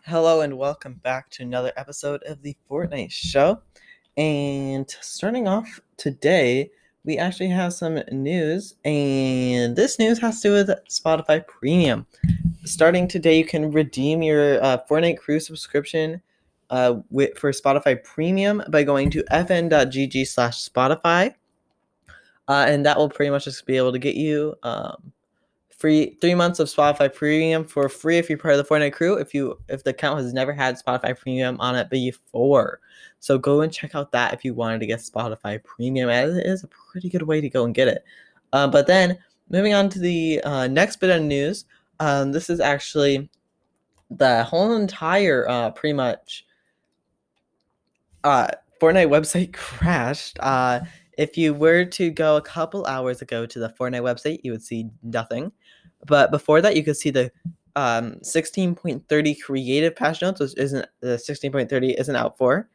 Hello and welcome back to another episode of the Fortnite Show. And starting off today, we actually have some news, and this news has to do with Spotify Premium. Starting today, you can redeem your Fortnite Crew subscription for Spotify Premium by going to fn.gg/Spotify, and that will pretty much just be able to get you free 3 months of Spotify Premium for free if you're part of the Fortnite crew. If the account has never had Spotify Premium on it before, so go and check out that if you wanted to get Spotify Premium. It is a pretty good way to go and get it. But then moving on to the next bit of news, this is actually the whole entire pretty much Fortnite website crashed. If you were to go a couple hours ago to the Fortnite website, you would see nothing. But before that, you could see the 16.30 creative patch notes, which isn't the 16.30 isn't out for.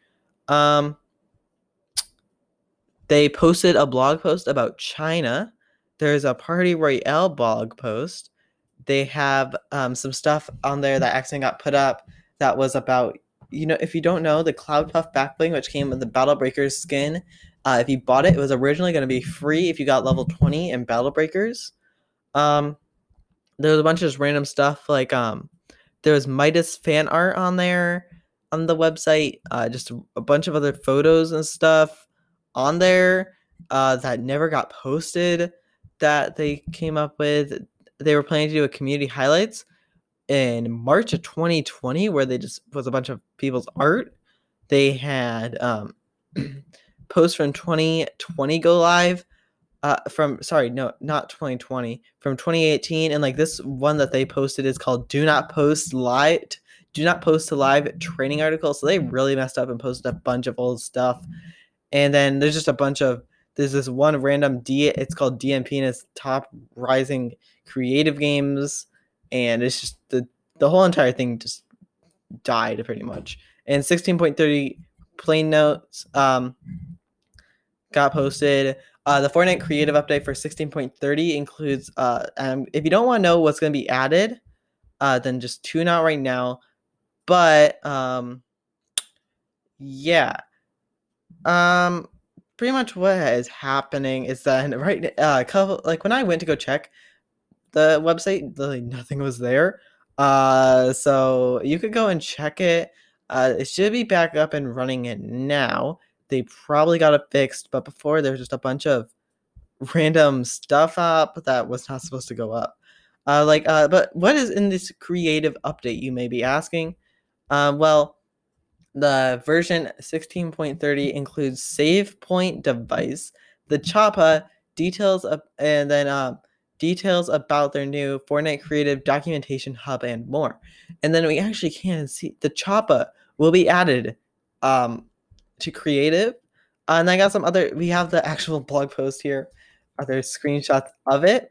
They posted a blog post about China. There's a Party Royale blog post. They have some stuff on there that accidentally got put up that was about, if you don't know, the Cloud Puff back bling, which came with the Battle Breakers skin. If you bought it, it was originally going to be free if you got level 20 in Battle Breakers. There was a bunch of just random stuff like there was Midas fan art on there on the website, just a bunch of other photos and stuff on there that never got posted that they came up with. They were planning to do a community highlights in March of 2020 where they just was a bunch of people's art. They had posts from 2020 go live from not 2020, from 2018, and like this one that they posted is called do not post to live training articles. So they really messed up and posted a bunch of old stuff. And then there's this one random it's called DMP, and it's top rising creative games, and it's just the whole entire thing just died pretty much. And 16.30 plain notes got posted. The Fortnite creative update for 16.30 includes if you don't want to know what's going to be added, then just tune out right now. But yeah. Pretty much what is happening is that when I went to go check the website, nothing was there. So you could go and check it. It should be back up and running it now. They probably got it fixed, but before there was just a bunch of random stuff up that was not supposed to go up. But what is in this creative update, you may be asking? Well, the version 16.30 includes save point device, the Choppa, details about their new Fortnite Creative Documentation Hub, and more. And then we actually can see the Choppa will be added to Creative. And I got we have the actual blog post here. Other screenshots of it.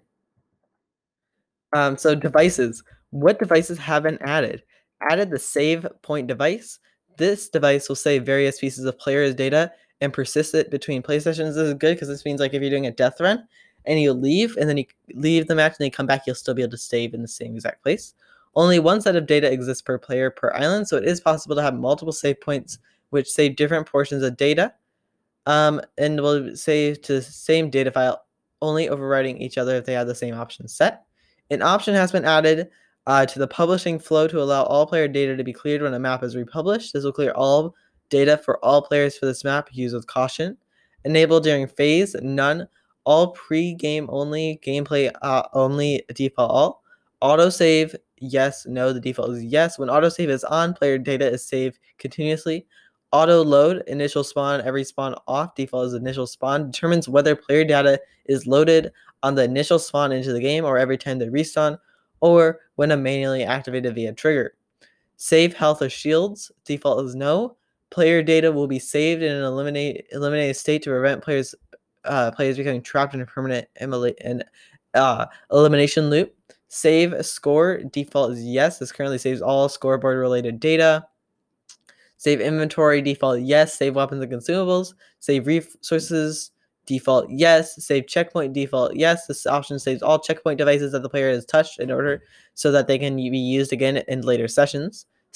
So devices. What devices have been added? Added the save point device. This device will save various pieces of players' data and persist it between play sessions. This is good because this means like if you're doing a death run and you leave and then you leave the match and then you come back, you'll still be able to save in the same exact place. Only one set of data exists per player per island, so it is possible to have multiple save points which save different portions of data. And will save to the same data file, only overriding each other if they have the same option set. An option has been added to the publishing flow to allow all player data to be cleared when a map is republished. This will clear all data for all players for this map. Use with caution. Enable during phase, none. All pre-game only, gameplay only, default all. Autosave, yes, no, the default is yes. When autosave is on, player data is saved continuously. Auto load, initial spawn, every spawn off, default is initial spawn, determines whether player data is loaded on the initial spawn into the game or every time they respawn, or when a manually activated via trigger. Save health or shields, default is no. Player data will be saved in an eliminated state to prevent players becoming trapped in a permanent elimination loop. Save score, default is yes. This currently saves all scoreboard related data. Save inventory, default yes. Save weapons and consumables. Save resources, default yes. Save checkpoint, default yes. This option saves all checkpoint devices that the player has touched in order so that they can be used again in later sessions.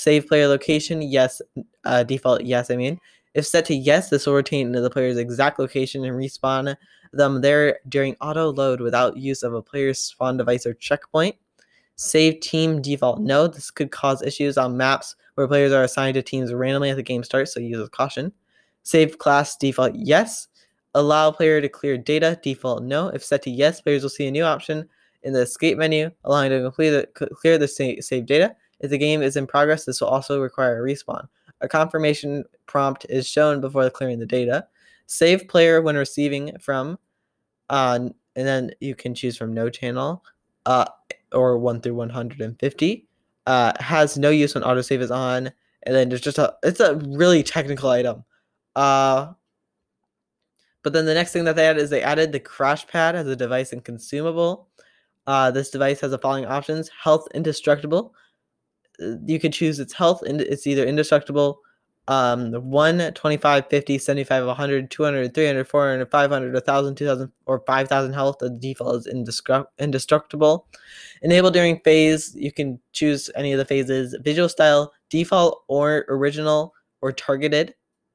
Save player location, yes. Default, yes, I mean. If set to yes, this will retain the player's exact location and respawn them there during auto load without use of a player's spawn device or checkpoint. Save team default, no. This could cause issues on maps where players are assigned to teams randomly at the game start, so use with caution. Save class default, yes. Allow player to clear data, default, no. If set to yes, players will see a new option in the escape menu, allowing to clear the save data. If the game is in progress, this will also require a respawn. A confirmation prompt is shown before clearing the data. Save player when receiving from, and then you can choose from no channel, or 1 through 150. Has no use when autosave is on, and then there's it's a really technical item. But then the next thing that they added is they added the crash pad as a device and consumable. This device has the following options: health indestructible. You could choose its health, and it's either indestructible, 1, 25, 50, 75, 100, 200, 300, 400, 500, 1,000, 2,000, or 5,000 health. The default is indestructible. Enable during phase, you can choose any of the phases: visual style, default, or original, or targeted.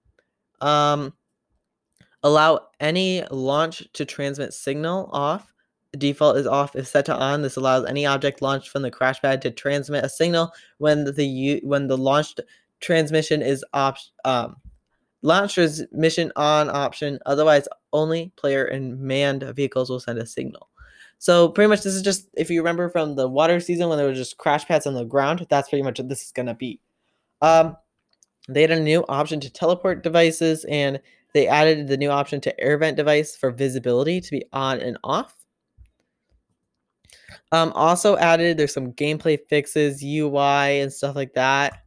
Allow any launch to transmit signal off. The default is off. If set to on, this allows any object launched from the crash pad to transmit a signal when the launched transmission is launch transmission on option. Otherwise, only player and manned vehicles will send a signal. So pretty much this is just, if you remember from the water season when there were just crash pads on the ground, that's pretty much what this is going to be. They had a new option to teleport devices, and they added the new option to air vent device for visibility to be on and off. Also added, there's some gameplay fixes, UI and stuff like that.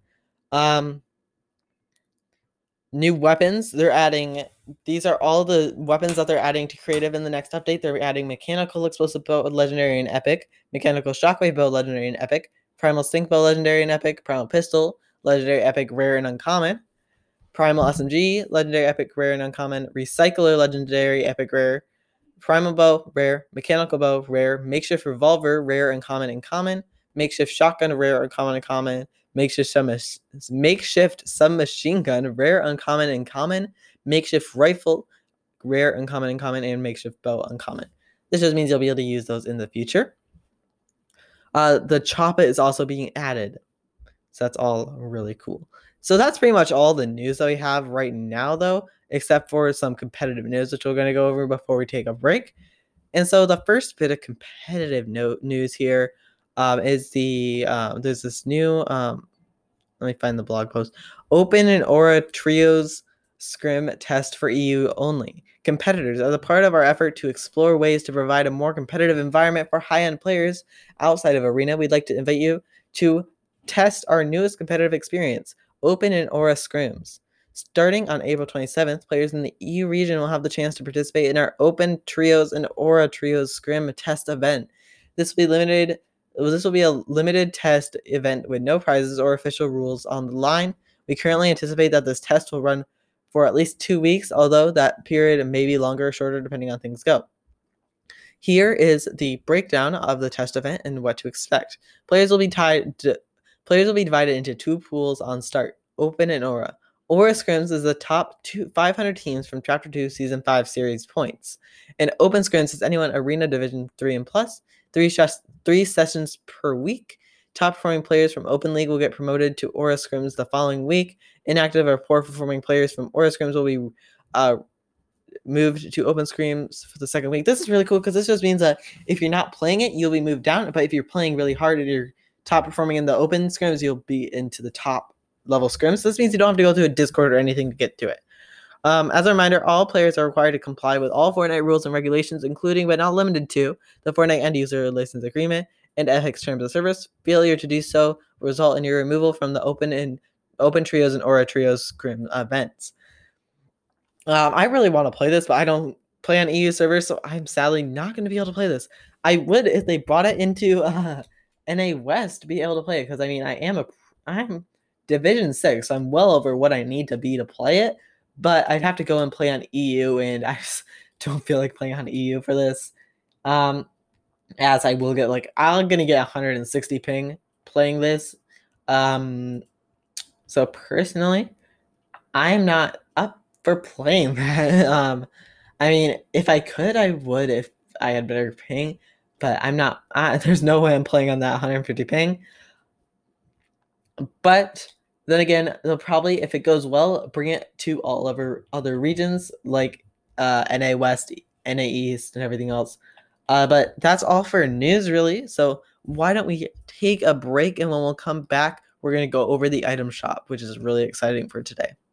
New weapons. They're adding, these are all the weapons that they're adding to creative in the next update. They're adding mechanical explosive bow, legendary and epic, mechanical shockwave bow, legendary and epic, primal stink bow, legendary and epic, primal pistol, legendary, epic, rare, and uncommon, primal SMG, legendary, epic, rare, and uncommon, recycler, legendary, epic, rare, primal bow, rare, mechanical bow, rare, makeshift revolver, rare, uncommon, and common, makeshift shotgun, rare, uncommon, and common, makeshift submachine gun, rare, uncommon, and common, makeshift rifle, rare, uncommon, and common, and makeshift bow, uncommon. This just means you'll be able to use those in the future. The choppa is also being added, so that's all really cool. So that's pretty much all the news that we have right now, though, except for some competitive news, which we're going to go over before we take a break. And so the first bit of competitive news here is there's this new, let me find the blog post, Open and Aura Trios Scrim test for EU only. Competitors, as a part of our effort to explore ways to provide a more competitive environment for high-end players outside of Arena, we'd like to invite you to test our newest competitive experience, Open and Aura Scrims. Starting on April 27th, players in the EU region will have the chance to participate in our Open Trios and Aura Trios Scrim test event. This will be a limited test event with no prizes or official rules on the line. We currently anticipate that this test will run for at least 2 weeks, although that period may be longer or shorter depending on things go. Here is the breakdown of the test event and what to expect. Players will be divided into 2 pools on start, Open and Aura. Aura Scrims is the top 500 teams from Chapter 2 Season 5 series points. And Open Scrims is anyone Arena Division 3 and plus, 3 sessions per week. Top performing players from Open League will get promoted to Aura Scrims the following week. Inactive or poor performing players from Aura Scrims will be moved to Open Scrims for the second week. This is really cool because this just means that if you're not playing it, you'll be moved down. But if you're playing really hard and you're top performing in the Open Scrims, you'll be into the top level scrims. So this means you don't have to go to a Discord or anything to get to it. As a reminder, all players are required to comply with all Fortnite rules and regulations, including but not limited to the Fortnite End User License Agreement and Epic's Terms of Service. Failure to do so will result in your removal from the Open Trios and Aura Trios Scrim events. I really want to play this, but I don't play on EU servers, so I'm sadly not going to be able to play this. I would if they brought it into NA West to be able to play it, because I mean I'm Division 6, so I'm well over what I need to be to play it, but I'd have to go and play on EU, and I just don't feel like playing on EU for this. As I will get I'm gonna get 160 ping playing this. So personally, I'm not up for playing that. I mean, if I could, I would if I had better ping, but I'm not. There's no way I'm playing on that 150 ping. But then again, they'll probably, if it goes well, bring it to all of our other regions like NA West, NA East, and everything else. But that's all for news, really. So why don't we take a break, and when we'll come back, we're going to go over the item shop, which is really exciting for today.